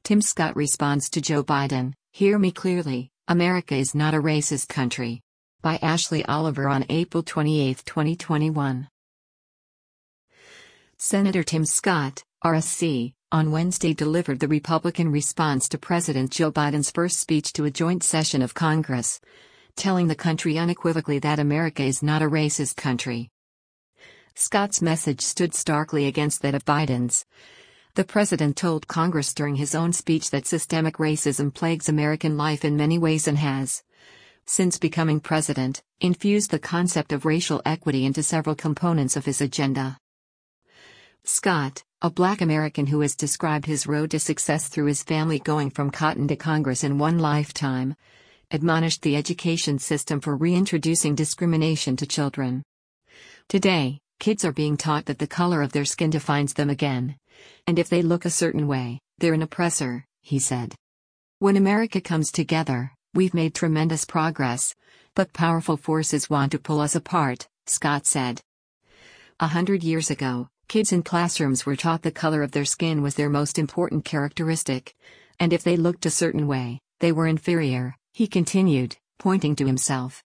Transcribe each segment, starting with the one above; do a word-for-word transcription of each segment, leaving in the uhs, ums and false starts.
Tim Scott responds to Joe Biden, "Hear me clearly, America is not a racist country." By Ashley Oliver on April twenty-eighth, twenty twenty-one. Senator Tim Scott, R S C, on Wednesday delivered the Republican response to President Joe Biden's first speech to a joint session of Congress, telling the country unequivocally that America is not a racist country. Scott's message stood starkly against that of Biden's. The president told Congress during his own speech that systemic racism plagues American life in many ways and has, since becoming president, infused the concept of racial equity into several components of his agenda. Scott, a black American who has described his road to success through his family going from cotton to Congress in one lifetime, admonished the education system for reintroducing discrimination to children. Today, kids are being taught that the color of their skin defines them again, and if they look a certain way, they're an oppressor, he said. When America comes together, we've made tremendous progress, but powerful forces want to pull us apart, Scott said. A hundred years ago, kids in classrooms were taught the color of their skin was their most important characteristic, and if they looked a certain way, they were inferior, he continued, pointing to himself.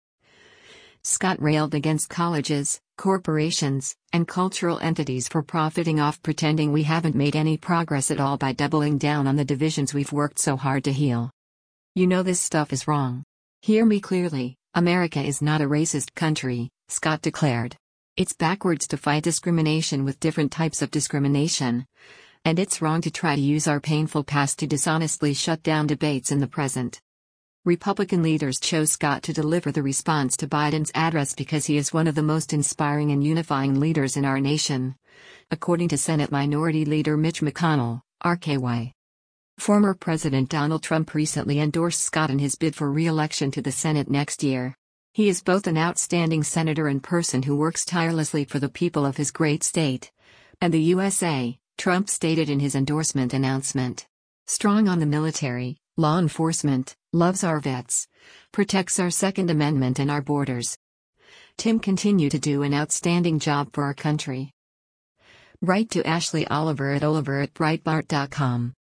Scott railed against colleges, corporations, and cultural entities for profiting off pretending we haven't made any progress at all by doubling down on the divisions we've worked so hard to heal. "You know this stuff is wrong. Hear me clearly, America is not a racist country," Scott declared. "It's backwards to fight discrimination with different types of discrimination. And it's wrong to try to use our painful past to dishonestly shut down debates in the present." Republican leaders chose Scott to deliver the response to Biden's address because he is one of the most inspiring and unifying leaders in our nation, according to Senate Minority Leader Mitch McConnell, R K Y. Former President Donald Trump recently endorsed Scott in his bid for re-election to the Senate next year. He is both an outstanding senator and person who works tirelessly for the people of his great state and the U S A, Trump stated in his endorsement announcement. "Strong on the military, law enforcement, loves our vets, protects our Second Amendment and our borders. Tim continued to do an outstanding job for our country." Write to Ashley Oliver at oliver at breitbart dot com.